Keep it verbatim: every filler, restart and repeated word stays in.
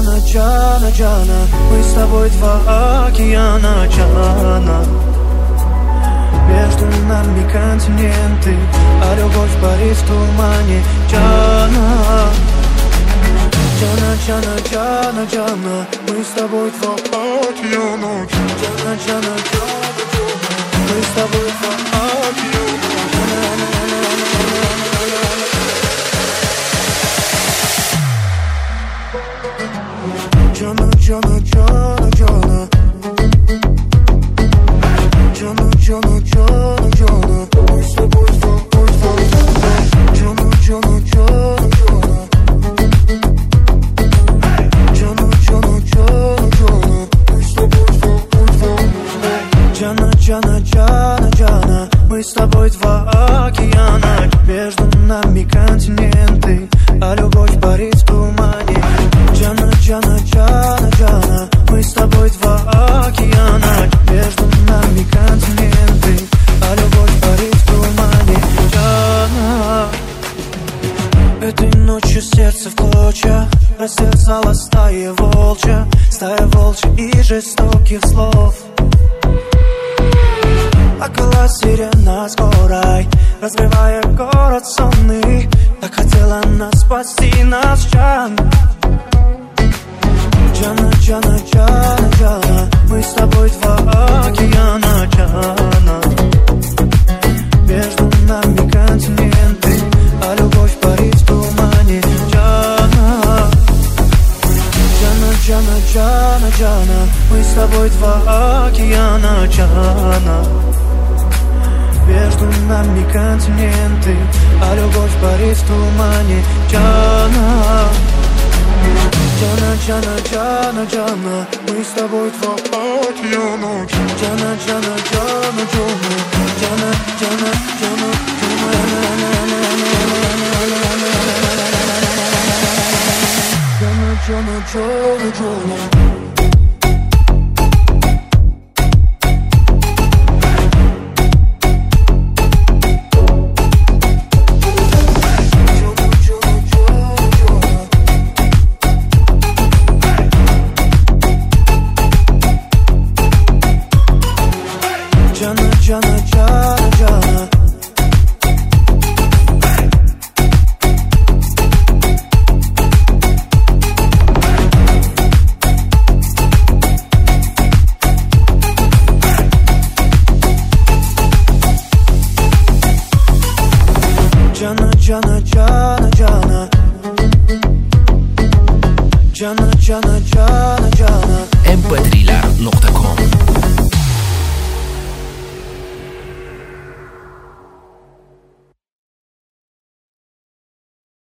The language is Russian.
Джана, Джана, Джана, мы с тобой два океана, Джана. Между нами континенты, а любовь парит в тумане, Джана. Джана, Джана, Джана, Джана, мы с тобой два океана, Джана, Джана, Джана, Джана, мы с тобой два океана. Джана, Джана, Джана, Джана, Джана, Джана, Джана, Джана, мы с тобой два океана. Джана, Джана, Джана, Джана, Джана, Джана, Джана, Джана, мы с тобой два океана. Джана, Джана, Джана, Джана, мы с тобой два океана. Между нами континенты, а любовь парит в тумане. Джана, Джана, Джана, Джана, мы с тобой два океана. Между нами континенты, а любовь парит в тумане. Джана. Этой ночью сердце в клочья растерзала стая волчья, стая волчья и жестоких слов. Плакала сирена скорой, разбивая город сонный. Так хотела нас спасти, наш Джан. Джана, Джана, Джана, Джана, мы с тобой два океана, Джана. Между нами континенты, а любовь парит в тумане, Джана. Джана, Джана, Джана, Джана, мы с тобой два океана, Джана. Между нами континенты, а любовь парит в тумане, Джана. Джана, Джана, Джана, Джана, мы с тобой два океана. Джана, Джана, Джана, Джана, Джана, Джана, Джана, Джана, Джана, Джана, Джана. Джана, Джана, Джана, Джана, Джана, Джана, Джана, Джана, эм пэ три точка ком.